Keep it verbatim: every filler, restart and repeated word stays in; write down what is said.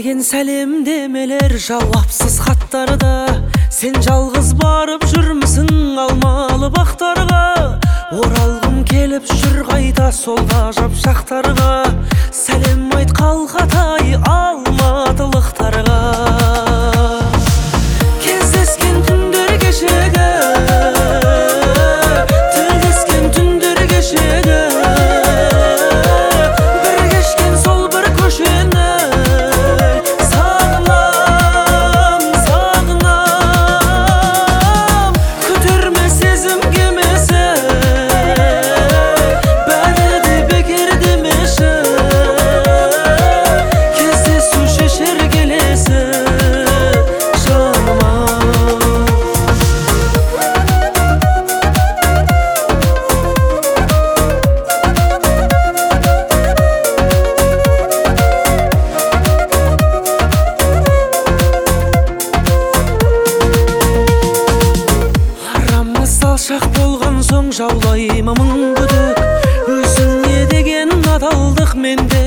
Келген сәлемдемелер жауапсыз хаттарда, сен жалғыз барып жүрмісің алмалы бақтарға. Оралғым келіп жүр қайта сол ғажап шақтарға, сәлем айт қалқатай алматылықтарға. Кездескен түндер кешегі, тілдескен түндер кешегі, бір кешкен сол бір көшені сағынам, сағынам. Көтерме сезім кемесі, бәрі де бекер демеші, кездесу шешер келесі жаныма. Арамыз алшақ болған соң жаулаймын мың күдік, өзіңе деген адалдық менде